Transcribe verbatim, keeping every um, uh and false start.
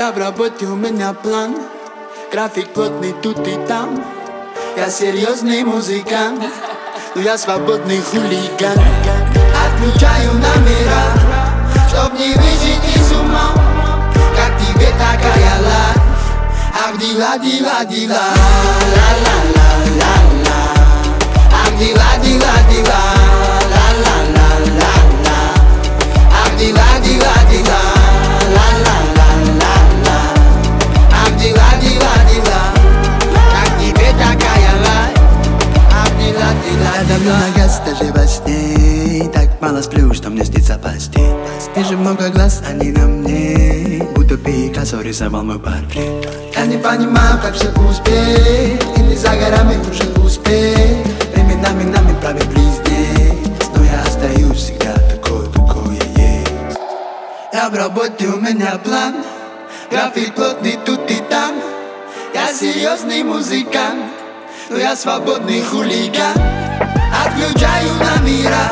Я в работе, у меня план, график плотный тут и там. Я серьезный музыкант, но я свободный хулиган. Отключаю номера, чтоб не выжить из ума. Как тебе такая лайф? Ах, дела, дела, дела, ла-ла-ла-ла-ла. Ах, дела, дела, дела, ла-ла-ла-ла-ла. Ах, дела, дела, дела, ла-ла-ла-ла-ла. Ах, дела, дела, дела. Как тебе такая лайф? Ах, дела, дела, дела. Я давно на газ, даже во сне. Так мало сплю, что мне снится постель. Вижу много глаз, они на мне, будто Пикассо рисовал мой портрет. Я не понимаю, как все успеть, или за горами уже успеть. Временами нами правит близнец, но я остаюсь всегда такой, какой я есть. Я в работе, у меня план, график плотный тут и там. Я серьезный музыкант, но я свободный хулиган. Отключаю номера,